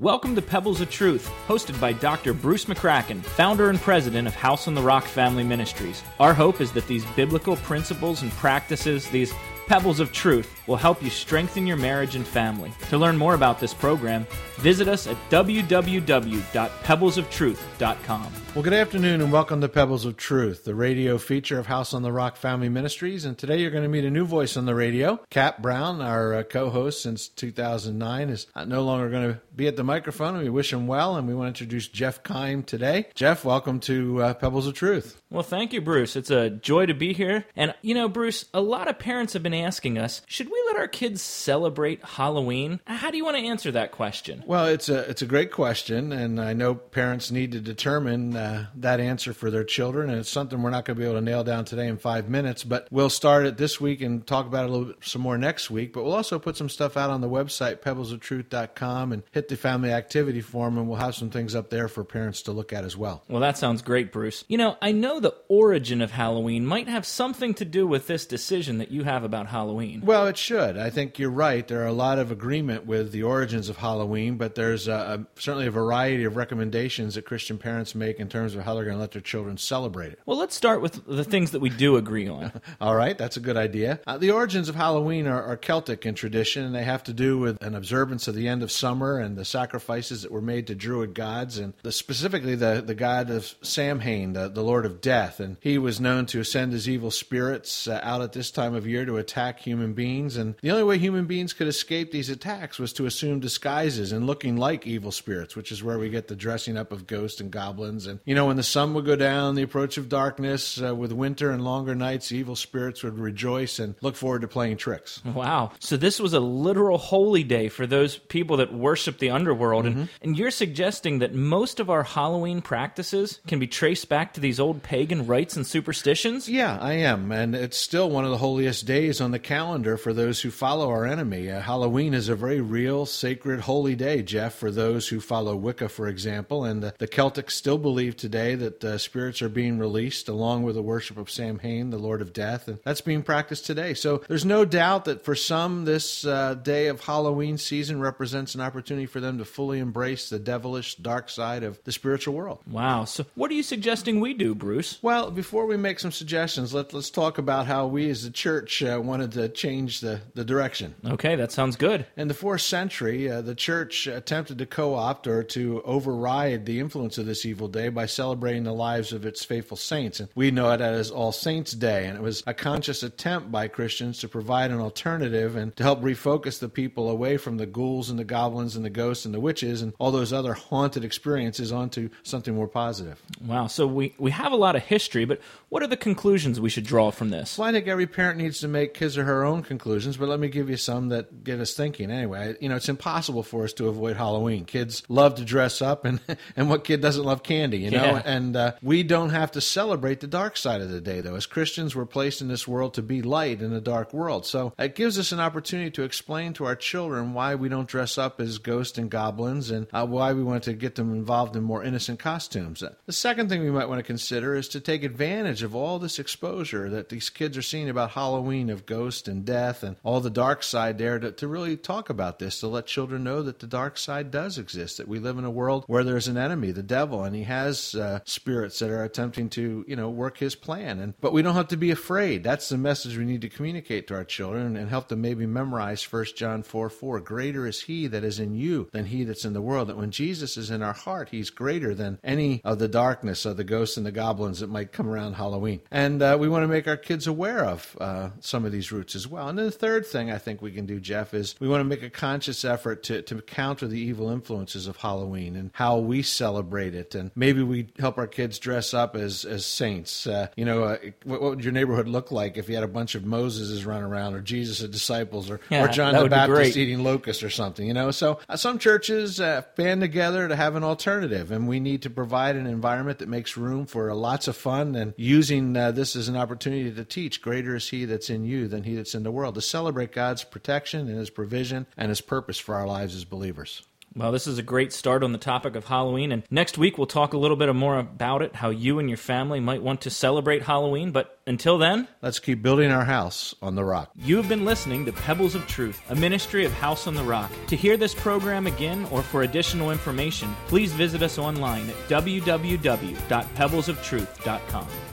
Welcome to Pebbles of Truth, hosted by Dr. Bruce McCracken, founder and president of House on the Rock Family Ministries. Our hope is that these biblical principles and practices, these pebbles of truth, will help you strengthen your marriage and family. To learn more about this program, visit us at www.pebblesoftruth.com. Well, good afternoon and welcome to Pebbles of Truth, the radio feature of House on the Rock Family Ministries. And today you're going to meet a new voice on the radio. Cap Brown, our co-host since 2009, is no longer going to be at the microphone. We wish him well, and we want to introduce Jeff Keim today. Jeff, welcome to Pebbles of Truth. Well, thank you, Bruce. It's a joy to be here. And, you know, Bruce, a lot of parents have been asking us, should we let our kids celebrate Halloween? How do you want to answer that question? Well, it's a great question, and I know parents need to determine that answer for their children, and it's something we're not going to be able to nail down today in 5 minutes, but we'll start it this week and talk about it a little bit some more next week, but we'll also put some stuff out on the website, pebblesoftruth.com, and hit the family activity form, and we'll have some things up there for parents to look at as well. Well, that sounds great, Bruce. You know, I know the origin of Halloween might have something to do with this decision that you have about Halloween. Well, it should. I think you're right. There are a lot of agreement with the origins of Halloween, but there's certainly a variety of recommendations that Christian parents make in terms of how they're going to let their children celebrate it. Well, let's start with the things that we do agree on. All right, that's a good idea. The origins of Halloween are Celtic in tradition, and they have to do with an observance of the end of summer and the sacrifices that were made to Druid gods, and specifically the god of Samhain, the Lord of Death. And he was known to send his evil spirits out at this time of year to attack human beings, and the only way human beings could escape these attacks was to assume disguises and looking like evil spirits, which is where we get the dressing up of ghosts and goblins. And, you know, when the sun would go down, the approach of darkness, with winter and longer nights, evil spirits would rejoice and look forward to playing tricks. Wow. So this was a literal holy day for those people that worship the underworld. Mm-hmm. And you're suggesting that most of our Halloween practices can be traced back to these old pagan rites and superstitions? Yeah, I am. And it's still one of the holiest days on the calendar for those who follow our enemy. Halloween is a very real, sacred, holy day, Jeff, for those who follow Wicca, for example. And the Celtics still believe today that spirits are being released along with the worship of Samhain, the Lord of Death. And that's being practiced today. So there's no doubt that for some, this day of Halloween season represents an opportunity for them to fully embrace the devilish dark side of the spiritual world. Wow. So what are you suggesting we do, Bruce? Well, before we make some suggestions, let's talk about how we as the church wanted to change the direction. Okay, that sounds good. In the 4th century, the church attempted to co-opt or to override the influence of this evil day by celebrating the lives of its faithful saints. And we know it as All Saints' Day, and it was a conscious attempt by Christians to provide an alternative and to help refocus the people away from the ghouls and the goblins and the ghosts and the witches and all those other haunted experiences onto something more positive. Wow, so we have a lot of history, but what are the conclusions we should draw from this? Well, I think every parent needs to make his or her own conclusions, but let me give you some that get us thinking. Anyway, you know, it's impossible for us to avoid Halloween. Kids love to dress up, and what kid doesn't love candy, you know? Yeah. And we don't have to celebrate the dark side of the day, though. As Christians, we're placed in this world to be light in a dark world. So it gives us an opportunity to explain to our children why we don't dress up as ghosts and goblins and why we want to get them involved in more innocent costumes. The second thing we might want to consider is to take advantage of all this exposure that these kids are seeing about Halloween, of ghosts and death and all the dark side there, to really talk about this, to let children know that the dark side does exist, that we live in a world where there's an enemy, the devil, and he has spirits that are attempting to, you know, work his plan. But we don't have to be afraid. That's the message we need to communicate to our children and help them maybe memorize 1 John 4:4. Greater is he that is in you than he that's in the world. That when Jesus is in our heart, he's greater than any of the darkness of the ghosts and the goblins that might come around Halloween. And we want to make our kids aware of some of these roots as well. And then the third thing I think we can do, Jeff, is we want to make a conscious effort to counter the evil influences of Halloween and how we celebrate it. And maybe we help our kids dress up as saints. What would your neighborhood look like if you had a bunch of Moseses running around, or Jesus' disciples, or John the Baptist eating locusts or something, you know? So some churches band together to have an alternative, and we need to provide an environment that makes room for lots of fun and using this as an opportunity to teach, greater is he that's in you than he that's in the world, to celebrate God's protection and his provision and his purpose for our lives as believers. Well, this is a great start on the topic of Halloween, and next week we'll talk a little bit more about it, how you and your family might want to celebrate Halloween, but until then, let's keep building our house on the rock. You have been listening to Pebbles of Truth, a ministry of House on the Rock. To hear this program again or for additional information, please visit us online at www.pebblesoftruth.com.